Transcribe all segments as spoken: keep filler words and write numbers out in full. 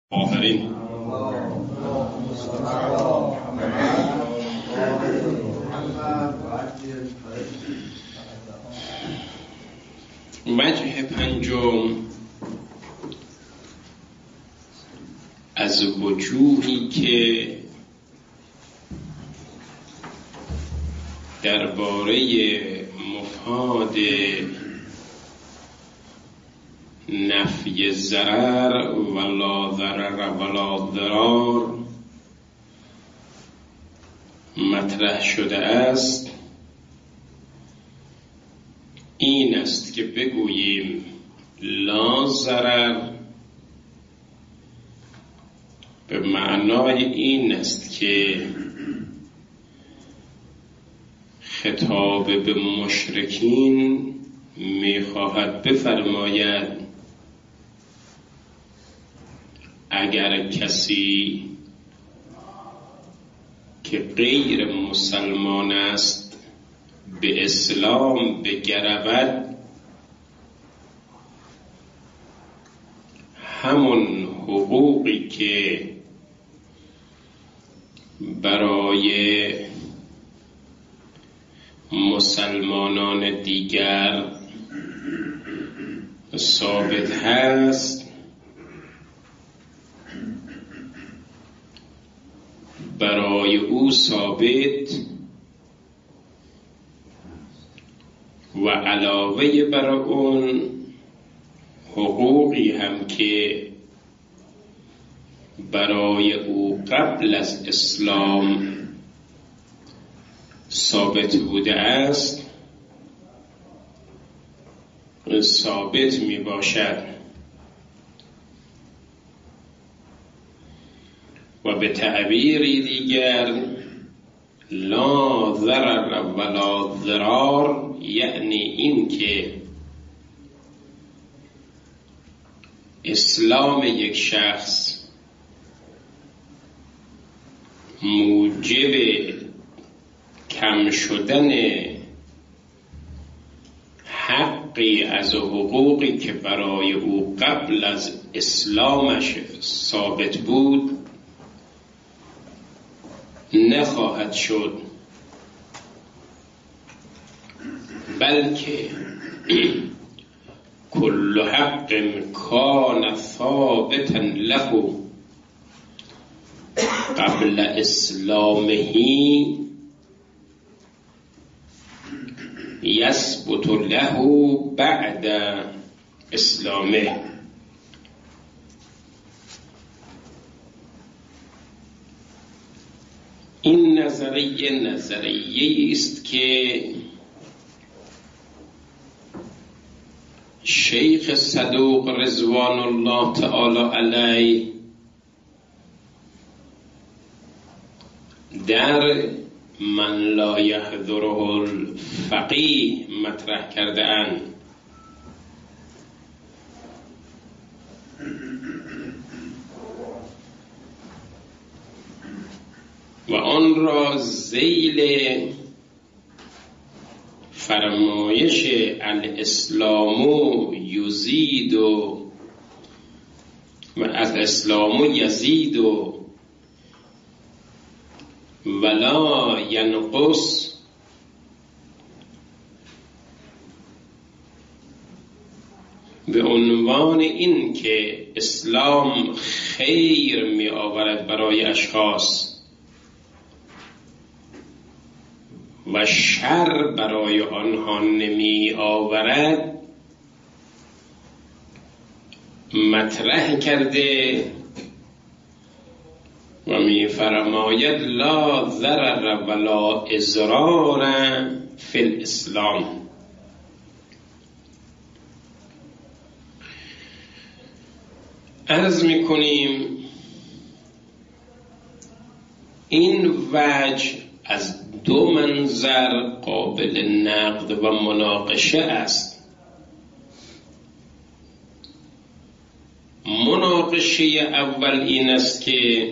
آخرین وجه پنجم از وجوهی که درباره مفاد نفی ضرر ولا ضرر ولا ضرار مطرح شده است این است که بگوییم لا ضرر به معنای این است که خطاب به مشرکین میخواهد بفرماید اگر کسی که غیر مسلمان است به اسلام بگرود همون حقوقی که برای مسلمانان دیگر ثابت هست برای او ثابت و علاوه بر اون حقوقی هم که برای او قبل از اسلام ثابت بوده است ثابت می باشد و به تعبیری دیگر لا ضرر ولا ضرار یعنی این که اسلام یک شخص موجب کم شدن حقی از حقوقی که برای او قبل از اسلامش ثابت بود نخواهد شد، بلکه کل حق کان ثابتا له قبل اسلامه یثبت له بعد اسلامه. این نظریه نظریه است که شیخ صدوق رضوان الله تعالی علیه در من لا یحضره الفقیه مطرح کرده اند و آن را ذیل فرمایش الاسلام یزید و الاسلام یزید و ولا ینقص به عنوان این که اسلام خیر می آورد برای اشخاص و شر برای آنها نمی آورد مطرح کرده و می فرماید لا ضرر ولا اضرار فی الاسلام. عرض می کنیم این وجه از دو منظر قابل نقد و مناقشه است. مناقشه اول این است که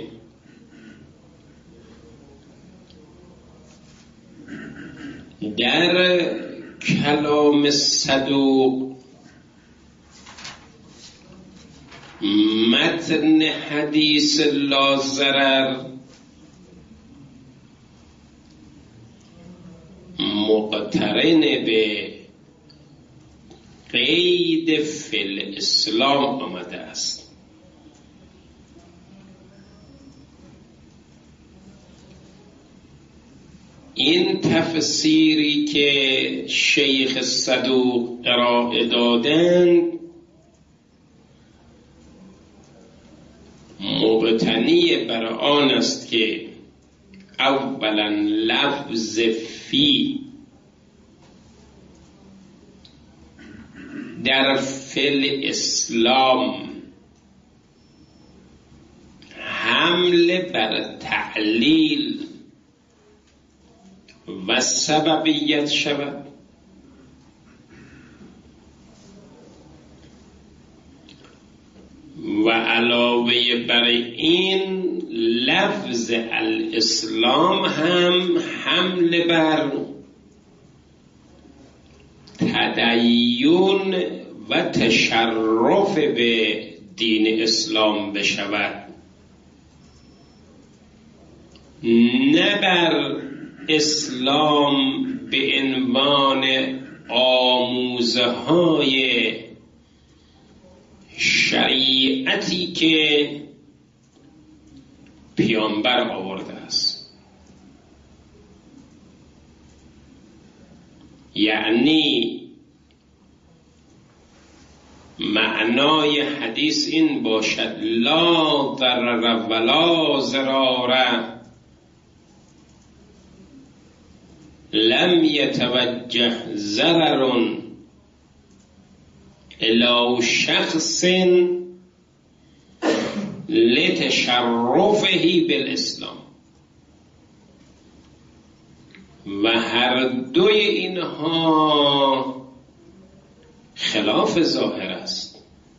در کلام صدوق متن حدیث لا ضرر مقترن به قید فی الاسلام آمده است. این تفسیری که شیخ صدوق ارائه دادند مبتنی بر آن است که اولا لفظ فی در فی الاسلام حمل بر تعلیل و سببیت شود و علاوه بر این لفظ الاسلام هم حمل بر تدین و تشرف به دین اسلام بشود، نه بر اسلام به عنوان آموزه های شریعتی که پیامبر آورده است. یعنی معنای حدیث این باشد لا ضرر ولا ضرار لم یتوجه ضرر الی شخص لتشرفه بالاسلام. و هر دوی اینها خلاف ظاهر است.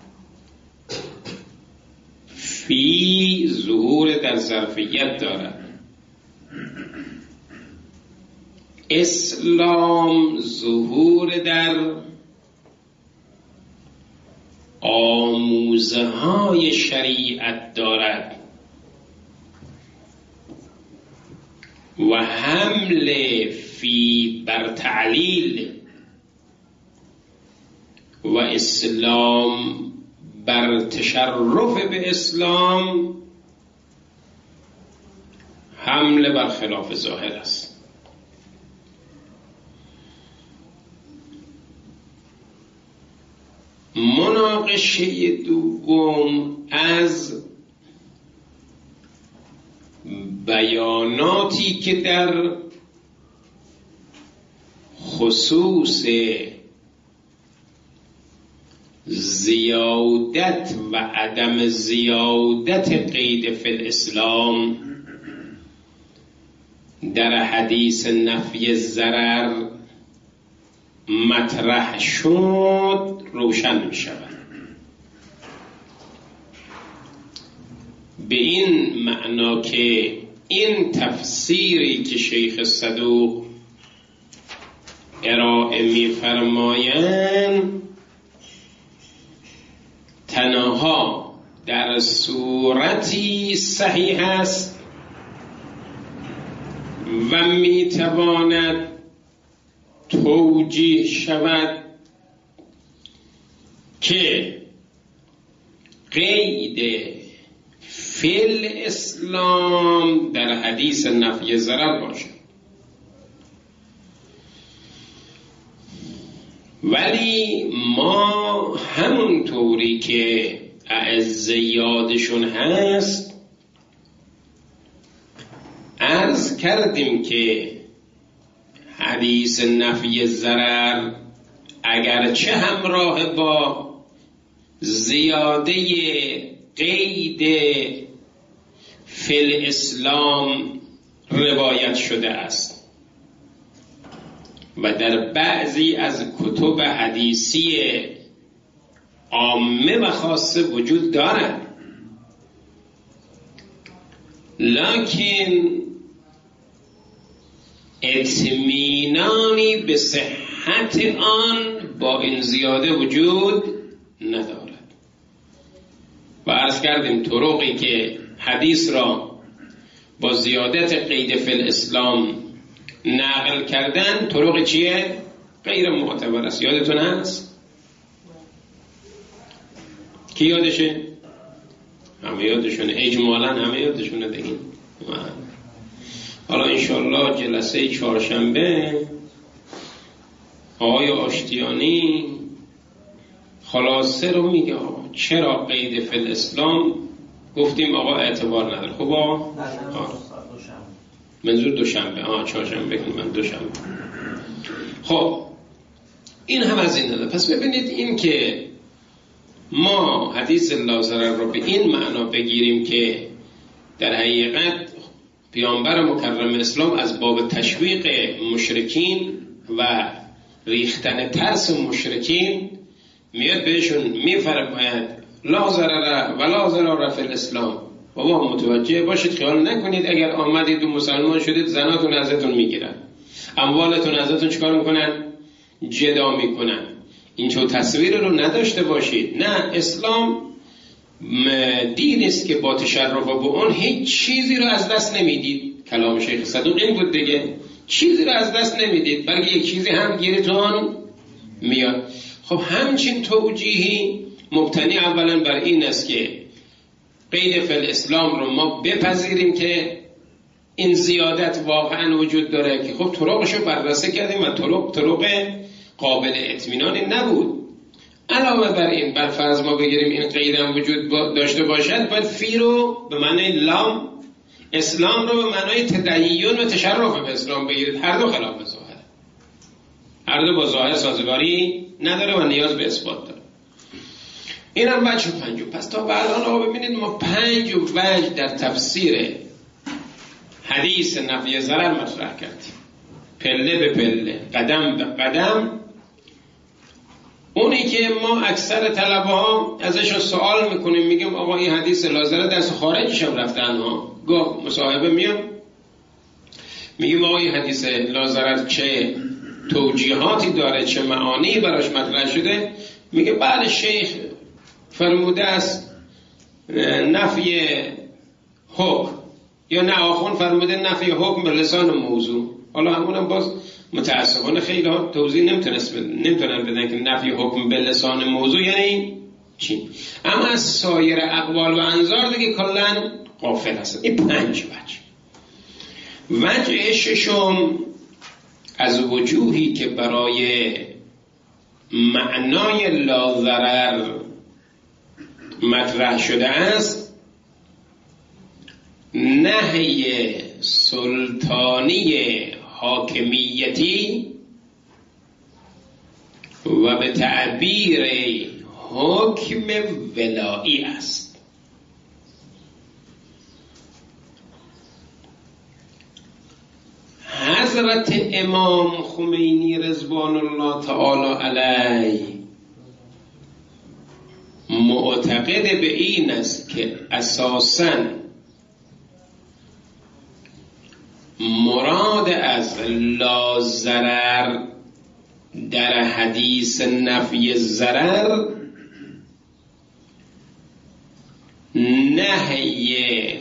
فی ظهور در ظرفیت دارد، اسلام ظهور در آموزه های شریعت دارد و حمل فی بر تعلیل و اسلام بر تشرف به اسلام حمل بر خلاف ظاهر است. مناقشه دوم از بیاناتی که در خصوص زیادت و عدم زیادت قید فی الاسلام در حدیث نفی ضرر مطرح شد روشن می شود. به این معنا که این تفسیری که شیخ صدوق ارائه می فرمایند تنها در صورتی صحیح است و می تواند توجیه شود که قید فی الاسلام در حدیث نفی ضرر باشد. ولی ما همونطوری که اعزه یادشون هست عرض کردیم که حدیث نفی ضرر اگرچه همراه با زیاده قید فی الاسلام روایت شده است و در بعضی از کتب حدیثی عامه و خاصه وجود دارد، لکن اطمینانی به صحت آن با این زیاده وجود ندارد. عرض کردیم طرقی که حدیث را با زیادت قید فی الاسلام نقل کردن طرق چیه؟ غیر معتبر است. یادتون هست؟ کی یادشه؟ همه یادشونه، اجمالا همه یادشونه دیگه. حالا انشالله جلسه چهارشنبه آقای آشتیانی خلاصه رو میگه چرا قید فی الاسلام گفتیم آقا اعتبار نداره. خب آقا منظور دوشنبه، آها چهارشنبه کنیم، من دوشنبه. خب این هم از این داده. پس ببینید این که ما حدیث لا ضرر رو به این معنا بگیریم که در حقیقت پیامبر مکرم اسلام از باب تشویق مشرکین و ریختن ترس مشرکین میاد بهشون میفرماید لا ضرر و لا ضرر فی الاسلام. بابا متوجه باشید، خیال نکنید اگر آمدید و مسلمان شدید زناتون ازتون میگیرن، اموالتون ازتون چیکار میکنن؟ جدا میکنن. اینجور تصویر رو نداشته باشید. نه، اسلام دین است که با تشرف و با اون هیچ چیزی رو از دست نمیدید. کلام شیخ صدوق این بود دیگه، چیزی رو از دست نمیدید بلکه یک چیزی هم گیرتون میاد. خب همچین توجیهی مبتنی اولا بر این است که قید فی الاسلام رو ما بپذیریم که این زیادت واقعا وجود داره، که خب طرقشو بررسی کردیم و طرق طرق قابل اطمینانی نبود. علاوه بر این بر فرض ما بگیریم این قید هم وجود داشته باشد، باید فی رو به معنی لام، اسلام رو به معنای تدین و تشرف به اسلام بگیرید. هر دو خلاف ظاهره، هر دو با ظاهر سازگاری نداره و نیاز به اثبات داره. این هم وجه پنجم. پس تا به الان آقا ببینید ما پنج وجه در تفسیر حدیث نفی ضرر مطرح کردیم، پله به پله، قدم به قدم. اونی که ما اکثر طلبه ها ازش سوال میکنیم، میگیم آقا این حدیث لا ضرر دست خارجش هم رفتن ها، گاه مصاحبه میام میگیم آقا این حدیث لا ضرر چه توجیهاتی داره، چه معانی براش مطرح شده؟ میگه بله شیخ فرموده است نفی حکم، یا نه آخون فرموده نفی حکم به لسان موضوع. حالا همونم باز متاسفانه خیلی ها توضیح نمیتونن بدن که نفی حکم به لسان موضوع یعنی چی. اما از سایر اقوال و انظار دیگه کلن غافل هستن. این پنج وجه. وجه ششم از وجوهی که برای معنای لا ضرر مطرح شده است، نهی سلطانی حاکمیتی و به تعبیر حکم ولایی است. حضرت امام خمینی رضوان الله تعالی علیه معتقد به این است که اساساً مراد از لا ضرر در حدیث نفی ضرر نهی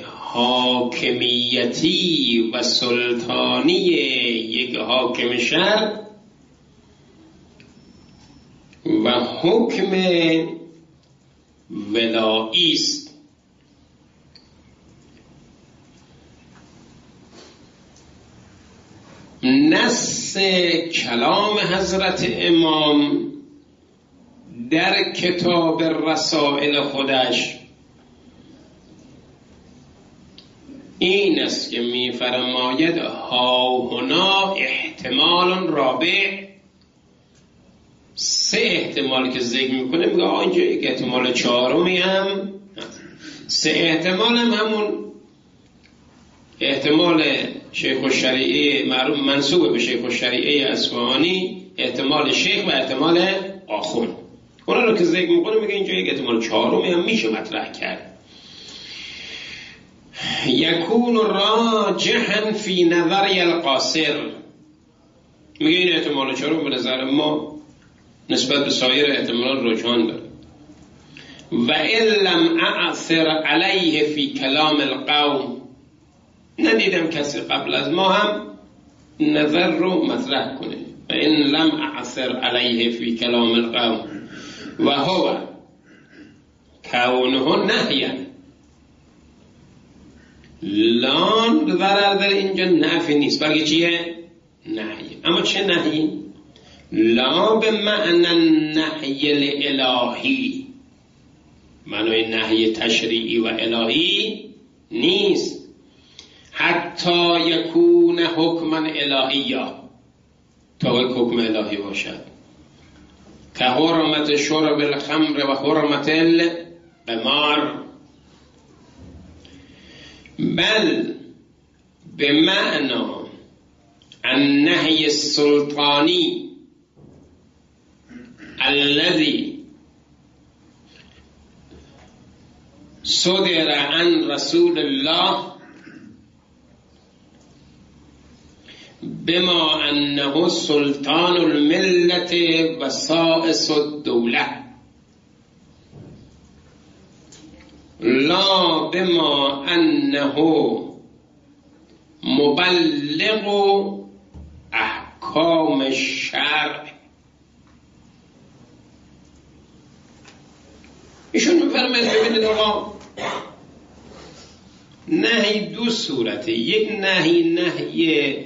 حاکمیتی و سلطانی یک حاکم شرع و حکم ولایی است. نص کلام حضرت امام در کتاب رسائل خودش این است که می فرماید ها هنا احتمال رابع. سه احتمال که ذکر میکنه، میگه آه اینجا یک احتمال چهارمی هم، سه احتمال هم همون احتمال شیخ الشریعه معروف منسوب به شیخ الشریعه اصفهانی، احتمال شیخ و احتمال آخون. اونا رو که ذکر میکنه میگه اینجا یک احتمال چهارمی هم میشه مطرح کرد. یکون راجحا فی نظر القاصر، میگه این احتمال چهارم به نظر ما نسبت به سایر احتمالات رجحان داره. و ان لم اعثر علیه فی کلام القوم، ندیدم کسی قبل از ما هم نظر رو مطرح کنه. و ان لم اعثر علیه فی کلام القوم و هو کونه نهیا. لام ضرر در اینجا نفی نیست، بلکه چیه؟ نهی. اما چه نهی؟ لا به معنی نهی الهی، معنی نهی تشریعی و الهی نیست. حتی یکون حکما الهیا، تا یک حکم الهی باشد، که حرمت شرب الخمر و حرمت القمار. بل به معنی النهی السلطانی الذي صدر عن رسول الله بما انه سلطان الملت و سائس الدوله، لا بما انه مبلغ احکام الشرع. ایشون میفرماید ببینید آقا، نهی دو صورته. یک نهی نهی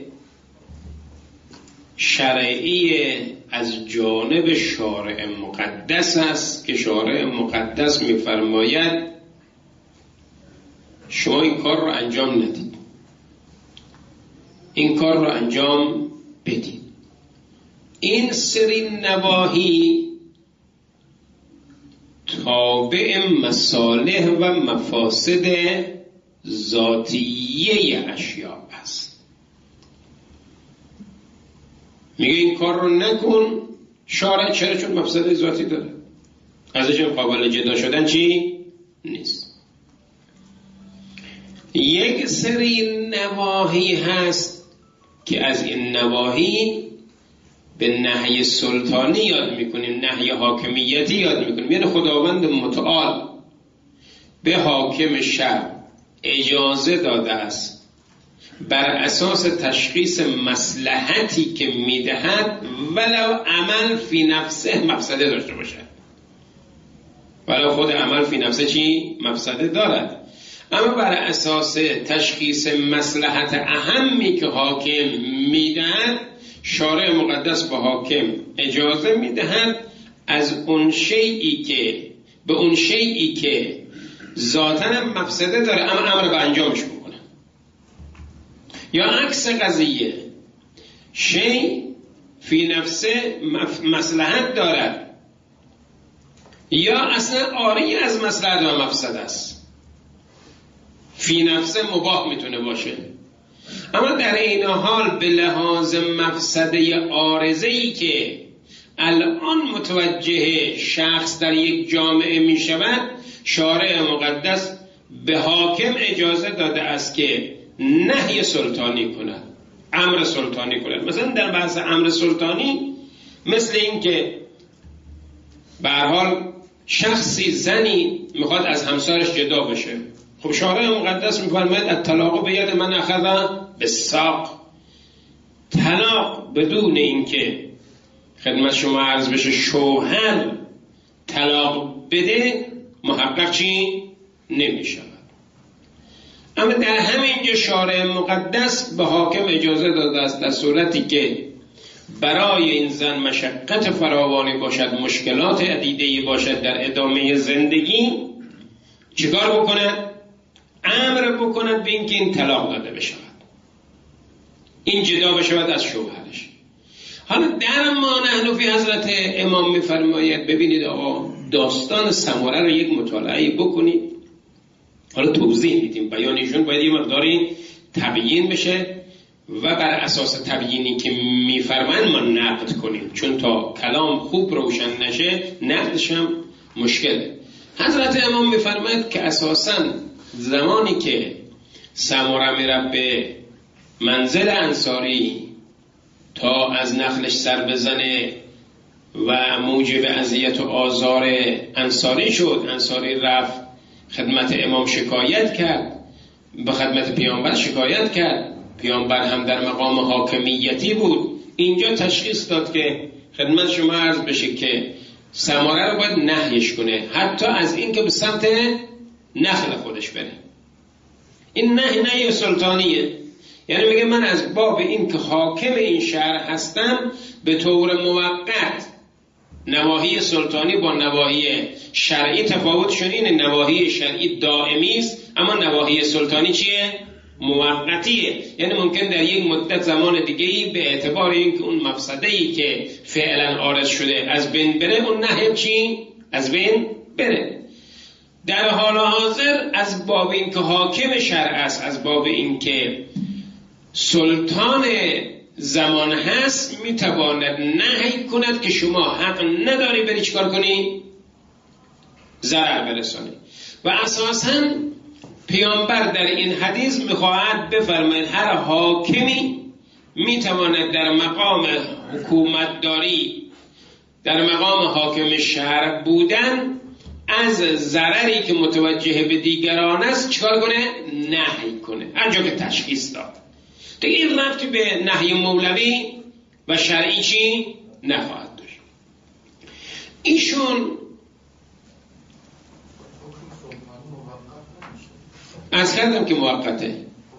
شرعی از جانب شارع مقدس است که شارع مقدس میفرماید شما این کار رو انجام ندید، این کار رو انجام بدید. این سری نواهی تابع مصالح و مفاسد ذاتیه اشیاء است. میگه این کار رو نکن، شارع چرا؟ چون مفسد ذاتی داره، ازش قابل جدا شدن چی؟ نیست. یک سری نواهی هست که از این نواهی به نهی سلطانی یاد میکنیم، نهی حاکمیتی یاد میکنیم. یعنی خداوند متعال به حاکم شهر اجازه داده است بر اساس تشخیص مصلحتی که میدهد ولو عمل فی نفسه مفسده داشته باشد، ولو خود عمل فی نفسه چی؟ مفسده دارد، اما بر اساس تشخیص مصلحت اهمی که حاکم میدهد شارع مقدس به حاکم اجازه میدهد از اون شیئی که به اون شیئی که ذاتاً هم مفسده داره اما امر به انجامش میکنه، یا عکس قضیه شیء فی نفسه مصلحت دارد یا اصلا عاری از مصلحت و مفسد است، فی نفسه مباح میتونه باشه، اما در این حال به لحاظ مفسده عارضه‌ای که الان متوجه شخص در یک جامعه می شود، شارع مقدس به حاکم اجازه داده است که نهی سلطانی کند، امر سلطانی کند. مثلا در بحث امر سلطانی مثل این که به هر حال شخصی زنی میخواد از همسرش جدا بشه، خب شارع مقدس میفرماید الطلاق بید من اخذ بالساق، طلاق بدون اینکه خدمت شما عرض بشه شوهر طلاق بده محقق چی؟ نمیشود. اما در همینجا شارع مقدس به حاکم اجازه داده است در صورتی که برای این زن مشقت فراوانی باشد، مشکلات عدیده‌ای باشد در ادامه زندگی، چیکار بکند؟ امر بکند به اینکه این طلاق داده بشود، این جدا بشود از شوهرش. حالا در ما نحن فی حضرت امام میفرماید ببینید آقا داستان سمره رو یک مطالعه بکنید، حالا توضیح میدیم، بیانشون باید یه مقداری تبیین بشه و بر اساس تبیینی که میفرمایند ما نقد کنیم، چون تا کلام خوب روشن نشه نقدش هم مشکله. حضرت امام میفرماید که اساساً زمانی که سمره میره به منزل انصاری تا از نخلش سر بزنه و موجب اذیت و آزار انصاری شد. انصاری رفت خدمت امام شکایت کرد، به خدمت پیامبر شکایت کرد، پیامبر هم در مقام حاکمیتی بود. اینجا تشخیص داد که خدمت شما عرض بشه که ثمره رو باید نهیش کنه، حتی از این که به سمت نخل خودش بره. این نهی نهی سلطانیه، یعنی میگه من از باب این که حاکم این شهر هستم به طور موقت، نواحی سلطانی با نواحی شرعی تفاوتشون اینه، نواحی شرعی دائمی است اما نواحی سلطانی چیه؟ موقتیه. یعنی ممکن در یک مدت زمان دیگه‌ای به اعتبار اینکه اون مفسده‌ای که فعلا عارض شده از بین بره، اون نهی چی؟ از بین بره. در حال حاضر از باب اینکه حاکم شرع است، از باب اینکه سلطان زمان هست، میتواند نهی کند که شما حق نداری بری چیکار کنی؟ ضرر برسانی. و اساساً پیامبر در این حدیث میخواهد بفرماید هر حاکمی میتواند در مقام حکومتداری، در مقام حاکم شهر بودن، از ضرری که متوجه به دیگران است چیکار کنه؟ نهی کنه. هرجا که تشخیص داد. دیگه این ربطی به نهی مولوی و شرعی چی نخواهد داشت. ایشون از کردم که موقته.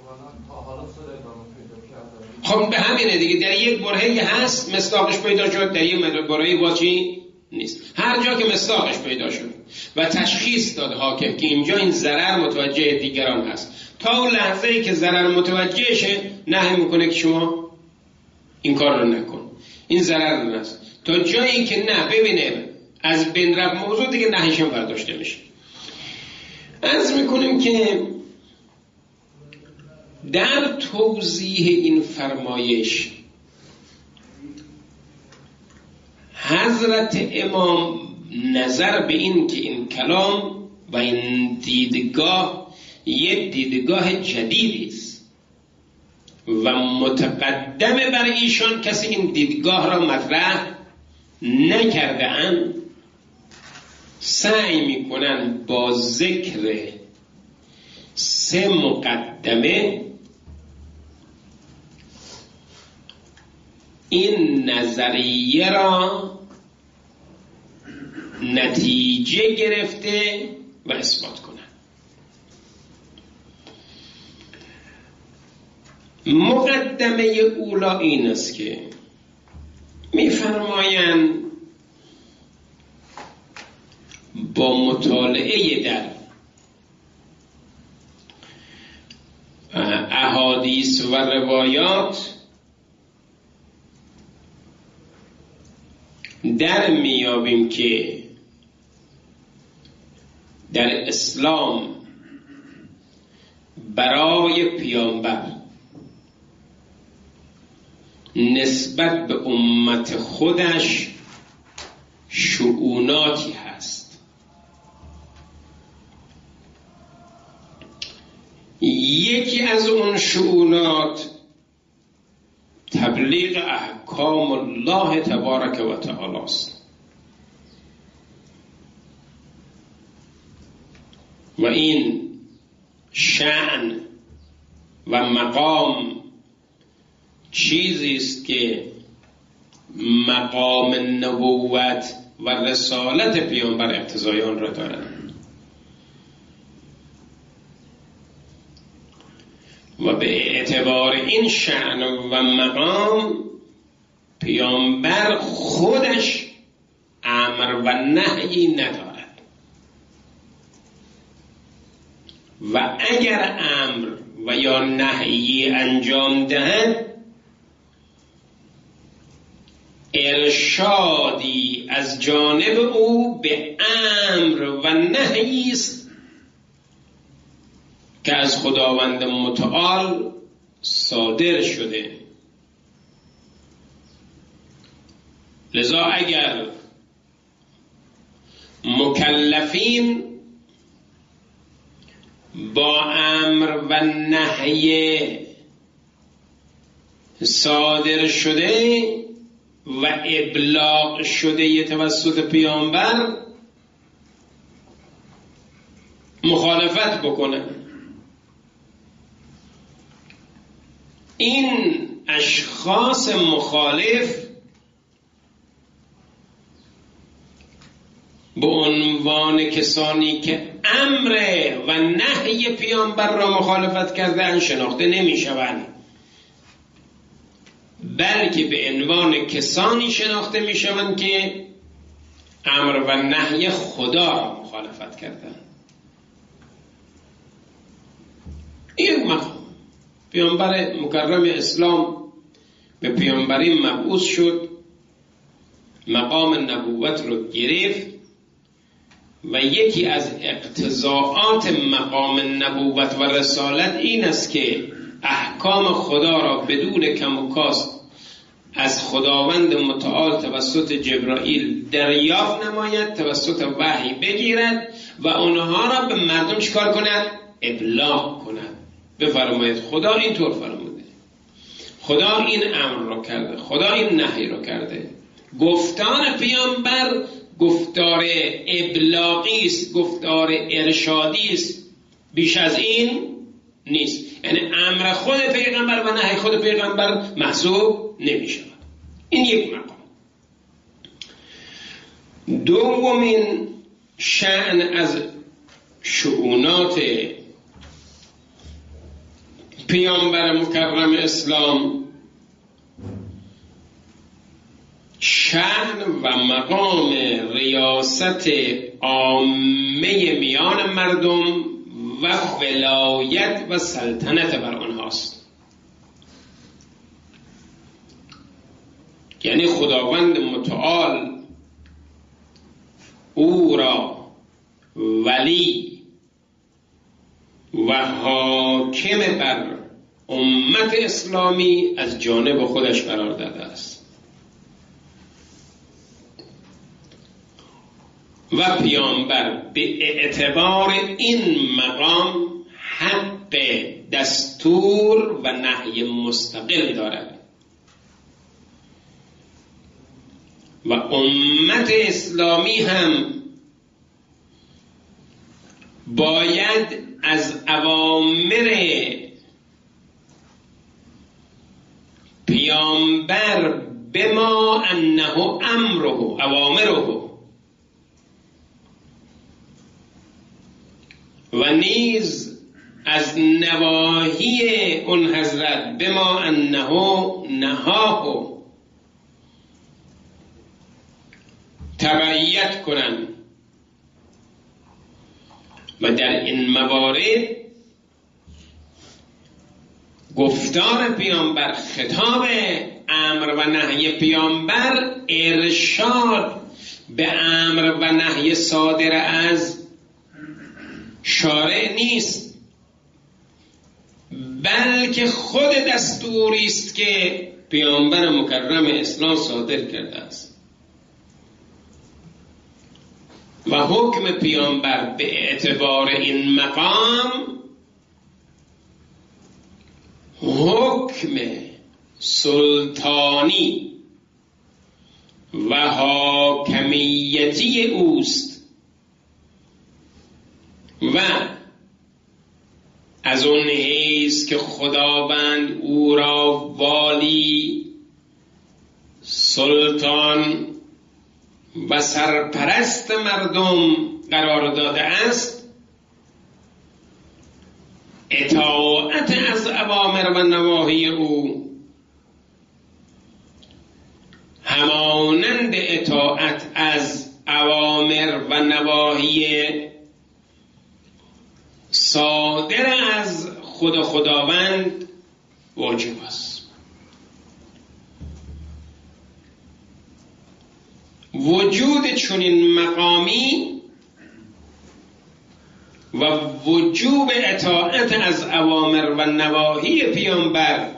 خب به همینه دیگه، در یک برهه‌ای هست مصداقش پیدا شد، در یک برهه‌ای واچی نیست. هر جا که مصداقش پیدا شد و تشخیص داد حاکم که اینجا این ضرر متوجه دیگران هست، تا اون لحظه‌ای که ضرر متوجه شه نهی میکنه که شما این کار رو نکن، این ضرر نیست. تا جایی که نه ببینه از بین رفت موضوع، دیگه نهیش هم برداشته میشه. عرض میکنیم که در توضیح این فرمایش حضرت امام نظر به این که این کلام و این دیدگاه یک دیدگاه جدیدی است و متقدم بر ایشان کسی این دیدگاه را مطرح نکرده اند، سعی میکنن با ذکر سه مقدمه این نظریه را نتیجه گرفته و اثبات کنند. مقدمه اولا این است که می‌فرمایند با مطالعه در احادیث و روایات در میابیم که در اسلام برای پیامبر نسبت به امت خودش شؤوناتی هست. یکی از اون شؤونات تبلیغ احکام الله تبارک و تعالی است و این شأن و مقام چیزی است که مقام نبوت و رسالت پیامبر اقتضای آن را دارند و به اعتبار این شأن و مقام پیامبر خودش امر و نهی ندارد و اگر امر و یا نهی انجام دهد ارشادی از جانب او به امر و نهی است که از خداوند متعال صادر شده. لذا اگر مکلفین با امر و نهی صادر شده و ابلاغ شده توسط پیامبر مخالفت بکنن. این اشخاص مخالف به عنوان کسانی که امر و نهی پیامبر را مخالفت کردن شناخته نمی شوند، بلکه به عنوان کسانی شناخته می شوند که امر و نهی خدا را مخالفت کردند. این مقام پیامبر مکرم اسلام به پیامبری مبعوث شد، مقام نبوت رو گرفت و یکی از اقتضاعات مقام نبوت و رسالت این است که احکام خدا را بدون کم و کاست از خداوند متعال توسط جبرائیل دریافت نماید، توسط وحی بگیرد و اونها را به مردم چکار کند؟ ابلاغ کند. بفرمایید خدا اینطور فرموده، خدا این امر رو کرده، خدا این نهی رو کرده. گفتار پیامبر گفتار ابلاغی است، گفتار ارشادی است، بیش از این نیست. یعنی امر خود پیغمبر و نهی خود پیغمبر محسوب نمی شود. این یک مقام. دومین شأن از شؤونات پیامبر مکرم اسلام شأن و مقام ریاست عامه میان مردم و ولایت و سلطنت بر آنهاست. یعنی خداوند متعال او را ولی و حاکم بر امت اسلامی از جانب خودش قرار داده است و پیامبر به اعتبار این مقام حق دستور و نهی مستقل دارد و امت اسلامی هم باید از اوامر پیامبر بما انه امره اوامره و نیز از نواهی اون حضرت بما انه نهاه تبعیت کنند و در این موارد گفتار پیامبر، خطاب امر و نهی پیامبر ارشاد به امر و نهی صادر از شارع نیست، بلکه خود دستوری است که پیامبر مکرم اسلام صادر کرده است و حکم پیامبر به اعتبار این مقام حکم سلطانی و حاکمیتی اوست و از اون حیث که خداوند او را والی، سلطان و سرپرست مردم قرار داده است، اطاعت از اوامر و نواهی او همانند اطاعت از اوامر و نواهی صادر از خود خداوند واجب است. وجود چنین مقامی و وجوب اطاعت از اوامر و نواهی پیامبر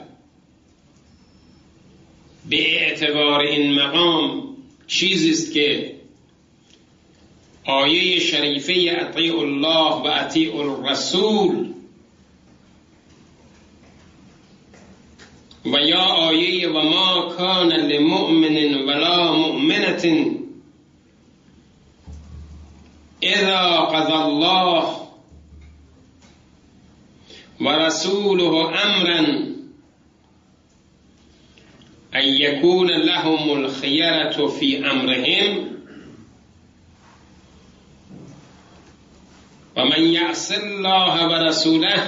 به اعتبار این مقام چیزی است که آیه شریفه اطیع الله و اطیع الرسول و یا آیه و ما کان لمؤمن ولا مؤمنة اذا قضى الله و رسوله امرا ان یکون لهم الخیرة فی امرهم و من یعص الله و رسوله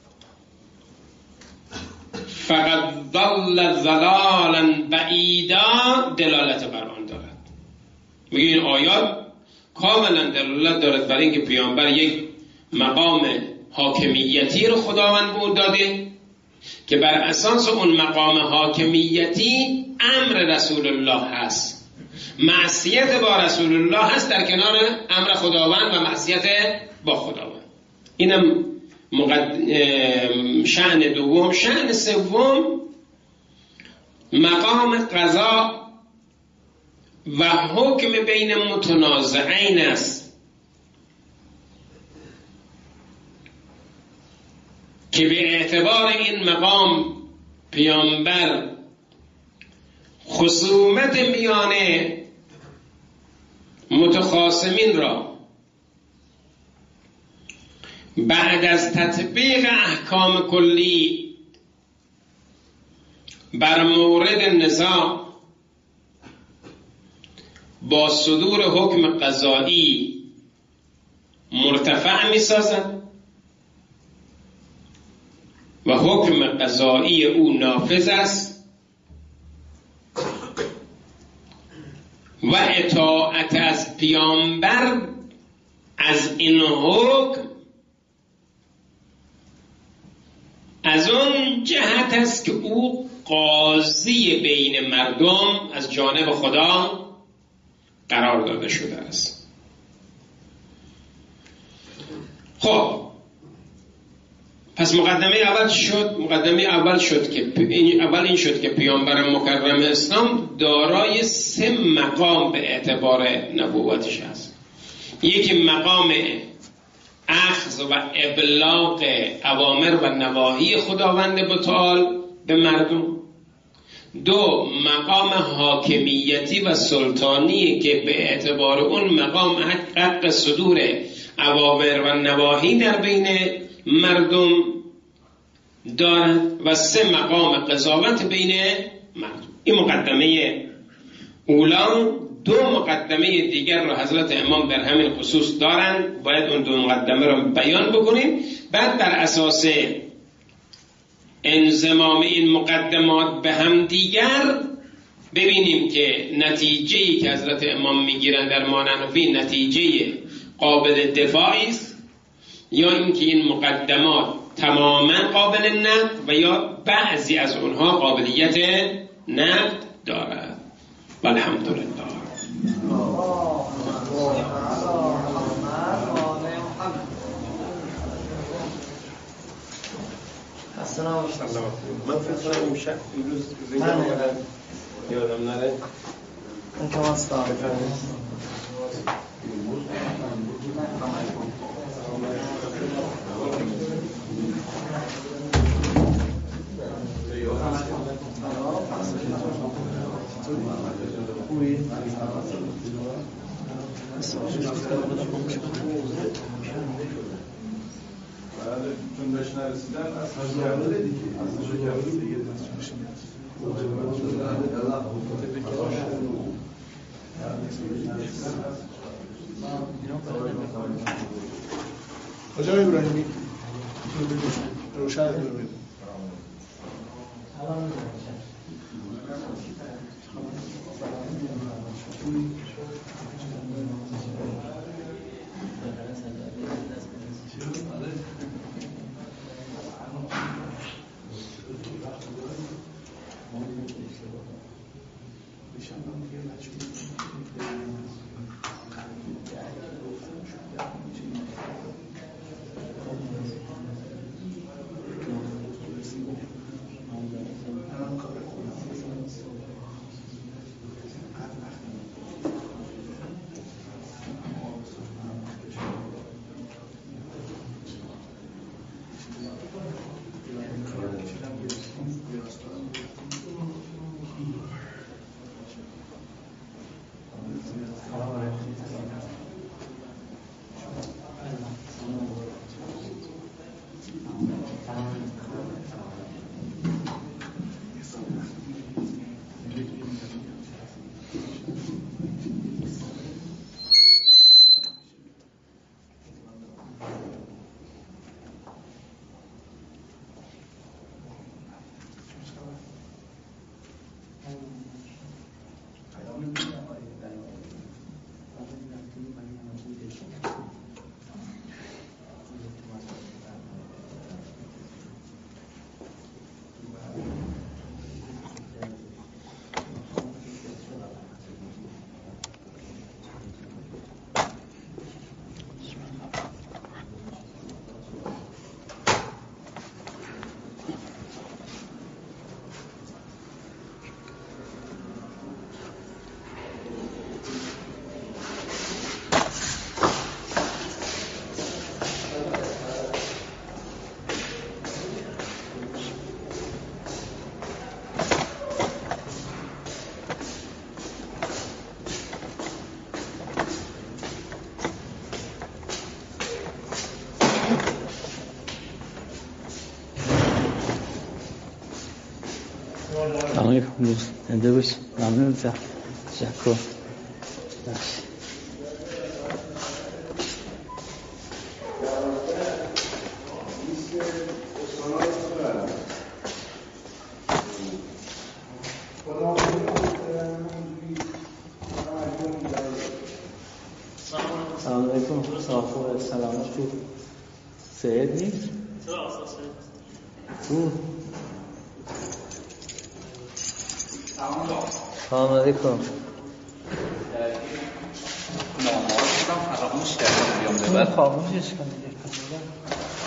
فقد ضل ضلالا بعیدا دلالت بر آن دارد. میگه این آیات کاملا دلالت دارد بر اینکه پیامبر یک مقام حاکمیتی رو خداوند به او داده که بر اساس اون مقام حاکمیتی امر رسول الله هست، معصیت با رسول الله هست در کنار امر خداوند و معصیت با خداوند. اینم مقد... شأن دوم. شأن سوم مقام قضا و حکم بین متنازعین است که به اعتبار این مقام پیامبر خصومت میان متخاصمین را بعد از تطبیق احکام کلی بر مورد نزاع با صدور حکم قضایی مرتفع می سازد و حکم قضایی او نافذ است و اطاعت از پیامبر از این حکم از اون جهت است که او قاضی بین مردم از جانب خدا قرار داده شده است. خب پس مقدمه اول شد مقدمه اول شد که اول این شد که پیامبر مکرم اسلام دارای سه مقام به اعتبار نبوتش است. یکی مقام اخذ و ابلاغ اوامر و نواهی خداوند متعال به مردم. دو مقام حاکمیتی و سلطانی که به اعتبار اون مقام حق صدور اوامر و نواهی در بین مردم دارد و سه مقام قضاوت بین مردم. این مقدمه اولا. دو مقدمه دیگر رو حضرت امام در همین خصوص دارند، باید اون دو مقدمه رو بیان بکنیم، بعد بر اساس انضمام این مقدمات به هم دیگر ببینیم که نتیجه‌ای که حضرت امام میگیرن در ماننوی نتیجه قابل دفاعی است یا اینکه این مقدمات تماما قابل نقد و یا بعضی از اونها قابلیت نقد دارد. والحمدلله. سلام سلام. من فکر کنم اون شب امروز زنگ یادم نره. من تماس دارم. چون بهش نرسیدن از هزاره دیگه از هزاره دیگه کجای ابراهیمی روشن رو بده سلام علیکم دوست زنده باش. ممنون ازت. تشکر. باش. سلام علیکم. صافو سلامت تو. سید نیست؟ چرا اساس تو سلام علیکم. نامه‌ها رو فراموش کردم بیام ببر. خاموشش کنید.